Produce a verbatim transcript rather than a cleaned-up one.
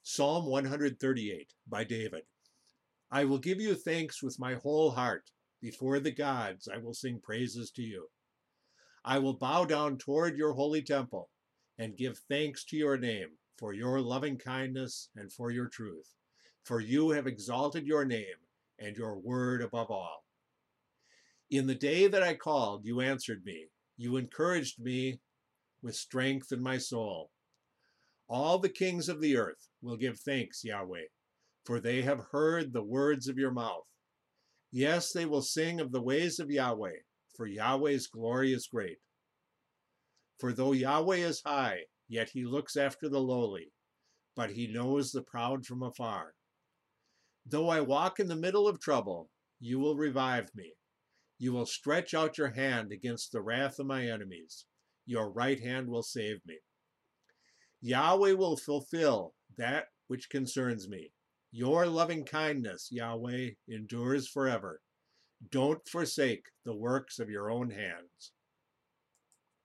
Psalm one thirty-eight by David. I will give you thanks with my whole heart. Before the gods, I will sing praises to you. I will bow down toward your holy temple and give thanks to your name for your loving kindness and for your truth. For you have exalted your name and your word above all. In the day that I called, you answered me. You encouraged me with strength in my soul. All the kings of the earth will give thanks, Yahweh, for they have heard the words of your mouth. Yes, they will sing of the ways of Yahweh, for Yahweh's glory is great. For though Yahweh is high, yet he looks after the lowly, but he knows the proud from afar. Though I walk in the middle of trouble, you will revive me. You will stretch out your hand against the wrath of my enemies. Your right hand will save me. Yahweh will fulfill that which concerns me. Your loving kindness, Yahweh, endures forever. Don't forsake the works of your own hands.